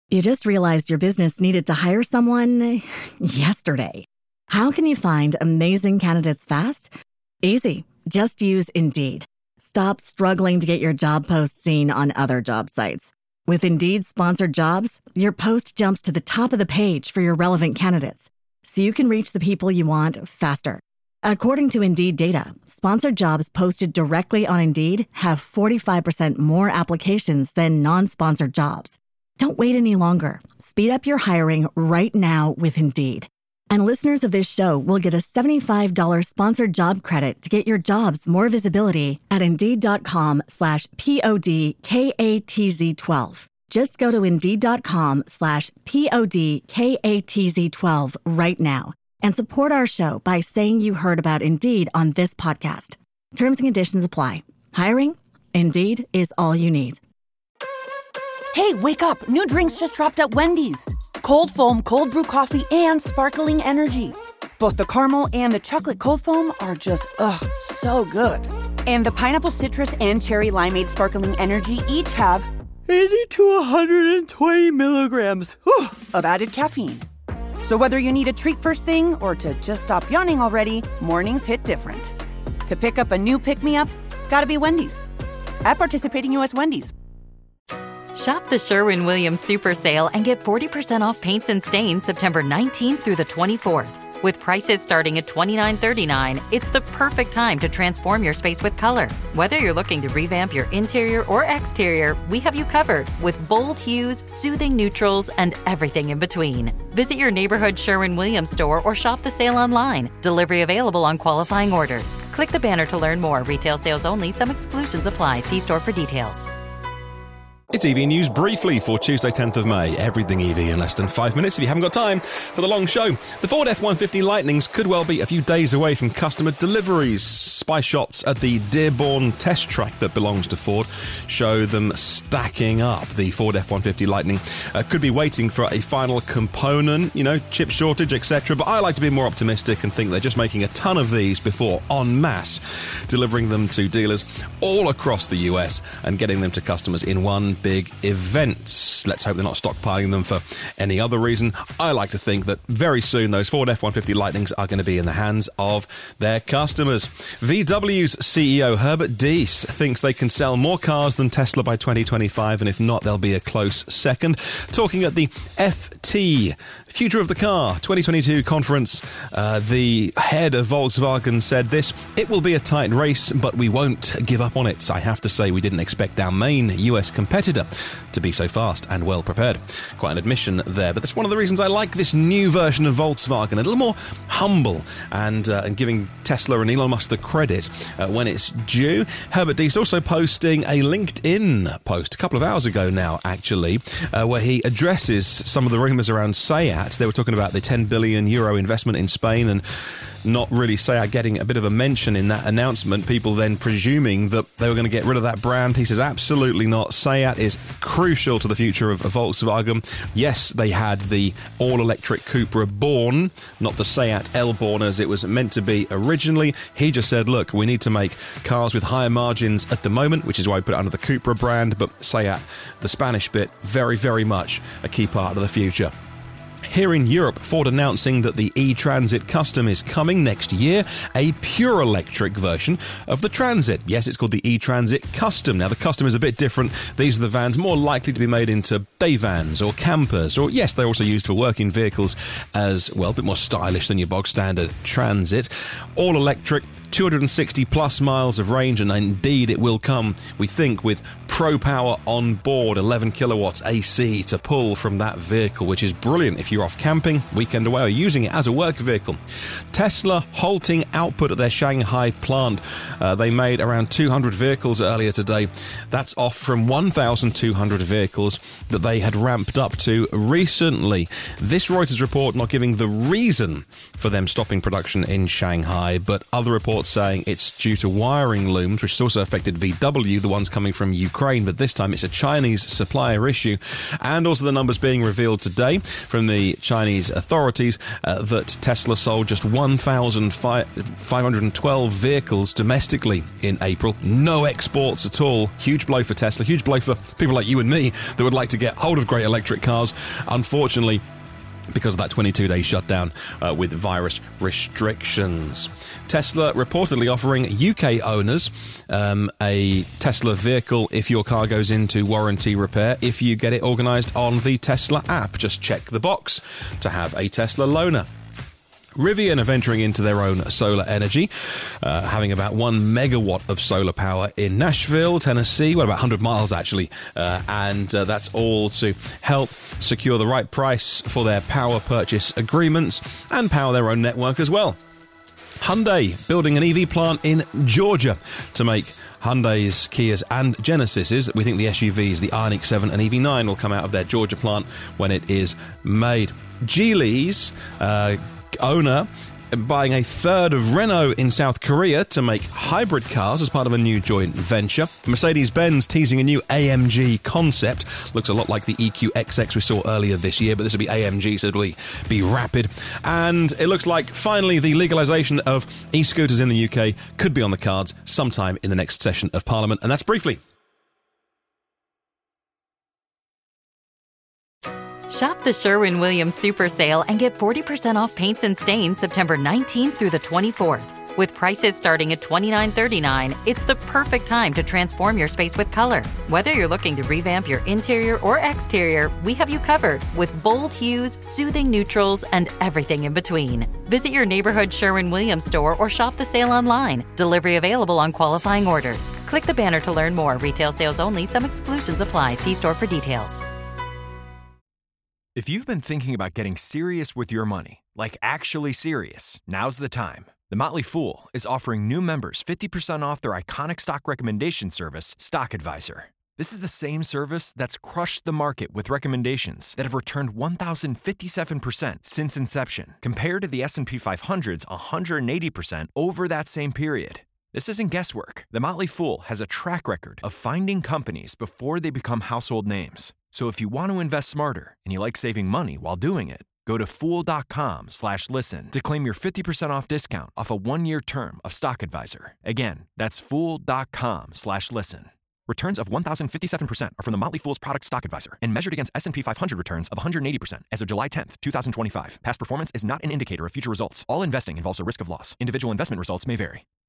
You just realized your business needed to hire someone yesterday. How can you find amazing candidates fast? Easy. Just use Indeed. Stop struggling to get your job post seen on other job sites. With Indeed sponsored jobs, your post jumps to the top of the page for your relevant candidates, so you can reach the people you want faster. According to Indeed data, sponsored jobs posted directly on Indeed have 45% more applications than non-sponsored jobs. Don't wait any longer. Speed up your hiring right now with Indeed. And listeners of this show will get a $75 sponsored job credit to get your jobs more visibility at Indeed.com/PODKATZ12. Just go to Indeed.com/PODKATZ12 right now and support our show by saying you heard about Indeed on this podcast. Terms and conditions apply. Hiring? Indeed is all you need. Hey, wake up. New drinks just dropped at Wendy's. Cold foam, cold brew coffee, and sparkling energy. Both the caramel and the chocolate cold foam are just, so good. And the pineapple citrus and cherry limeade sparkling energy each have 80 to 120 milligrams of added caffeine. So whether you need a treat first thing or to just stop yawning already, mornings hit different. To pick up a new pick-me-up, gotta be Wendy's. At participating U.S. Wendy's. Shop the Sherwin-Williams Super Sale and get 40% off paints and stains September 19th through the 24th. With prices starting at $29.39, it's the perfect time to transform your space with color. Whether you're looking to revamp your interior or exterior, we have you covered with bold hues, soothing neutrals, and everything in between. Visit your neighborhood Sherwin-Williams store or shop the sale online. Delivery available on qualifying orders. Click the banner to learn more. Retail sales only. Some exclusions apply. See store for details. It's EV News briefly for Tuesday 10th of May. Everything EV in less than 5 minutes if you haven't got time for the long show. The Ford F-150 Lightnings could well be a few days away from customer deliveries. Spy shots at the Dearborn test track that belongs to Ford show them stacking up. The Ford F-150 Lightning could be waiting for a final component, chip shortage, etc. But I like to be more optimistic and think they're just making a ton of these before en masse delivering them to dealers all across the US and getting them to customers in one big event. Let's hope they're not stockpiling them for any other reason. I like to think that very soon those Ford F-150 Lightnings are going to be in the hands of their customers. VW's CEO Herbert Diess thinks they can sell more cars than Tesla by 2025, and if not, they'll be a close second. Talking at the FT, Future of the Car 2022 conference, the head of Volkswagen said this: "It will be a tight race, but we won't give up on it. I have to say we didn't expect our main US competitor to be so fast and well prepared." Quite an admission there, but that's one of the reasons I like this new version of Volkswagen, a little more humble and giving Tesla and Elon Musk the credit when it's due. Herbert Diess also posting a LinkedIn post a couple of hours ago now, actually, where he addresses some of the rumours around SEAT. They were talking about the 10 billion euro investment in Spain and not really SEAT getting a bit of a mention in that announcement, people then presuming that they were going to get rid of that brand. He says absolutely not. SEAT is crucial to the future of Volkswagen. Yes, they had the all-electric Cupra Born, not the SEAT L-Born as it was meant to be originally. He just said, look, we need to make cars with higher margins at the moment, which is why I put it under the Cupra brand, but SEAT, the Spanish bit, very, very much a key part of the future. Here in Europe, Ford announcing that the e-Transit Custom is coming next year, a pure electric version of the Transit. Yes, it's called the e-Transit Custom. Now, the Custom is a bit different. These are the vans more likely to be made into day vans or campers, or yes, they're also used for working vehicles as well, a bit more stylish than your bog standard Transit. All electric, 260 plus miles of range, and indeed it will come, we think, with Pro Power on board, 11 kilowatts AC to pull from that vehicle, which is brilliant if you're off camping, weekend away, or using it as a work vehicle. Tesla halting output at their Shanghai plant. They made around 200 vehicles earlier today. That's off from 1,200 vehicles that they had ramped up to recently. This Reuters report not giving the reason for them stopping production in Shanghai, but other reports saying it's due to wiring looms, which has also affected VW, the ones coming from Ukraine, but this time it's a Chinese supplier issue. And also the numbers being revealed today from the the Chinese authorities that Tesla sold just 1,512 vehicles domestically in April. No exports at all. Huge blow for Tesla. Huge blow for people like you and me that would like to get hold of great electric cars. Unfortunately, because of that 22-day shutdown with virus restrictions. Tesla reportedly offering UK owners a Tesla vehicle if your car goes into warranty repair, if you get it organised on the Tesla app. Just check the box to have a Tesla loaner. Rivian are venturing into their own solar energy, having about 1 megawatt of solar power in Nashville, Tennessee, about 100 miles actually, and that's all to help secure the right price for their power purchase agreements and power their own network as well. Hyundai building an EV plant in Georgia to make Hyundais, Kias and Genesises. We think the SUVs, the Ioniq 7 and EV9 will come out of their Georgia plant when it is made. Geely's owner buying a third of Renault in South Korea to make hybrid cars as part of a new joint venture. Mercedes-Benz teasing a new AMG concept. Looks a lot like the EQXX we saw earlier this year, but this will be AMG, so it'll be rapid. And it looks like finally the legalisation of e-scooters in the UK could be on the cards sometime in the next session of Parliament. And that's briefly. Shop the Sherwin-Williams Super Sale and get 40% off paints and stains September 19th through the 24th. With prices starting at $29.39, it's the perfect time to transform your space with color. Whether you're looking to revamp your interior or exterior, we have you covered with bold hues, soothing neutrals, and everything in between. Visit your neighborhood Sherwin-Williams store or shop the sale online. Delivery available on qualifying orders. Click the banner to learn more. Retail sales only. Some exclusions apply. See store for details. If you've been thinking about getting serious with your money, like actually serious, now's the time. The Motley Fool is offering new members 50% off their iconic stock recommendation service, Stock Advisor. This is the same service that's crushed the market with recommendations that have returned 1,057% since inception, compared to the S&P 500's 180% over that same period. This isn't guesswork. The Motley Fool has a track record of finding companies before they become household names. So if you want to invest smarter and you like saving money while doing it, go to Fool.com/listen to claim your 50% off discount off a 1-year term of Stock Advisor. Again, that's Fool.com/listen. Returns of 1,057% are from the Motley Fool's product Stock Advisor and measured against S&P 500 returns of 180% as of July 10th, 2025. Past performance is not an indicator of future results. All investing involves a risk of loss. Individual investment results may vary.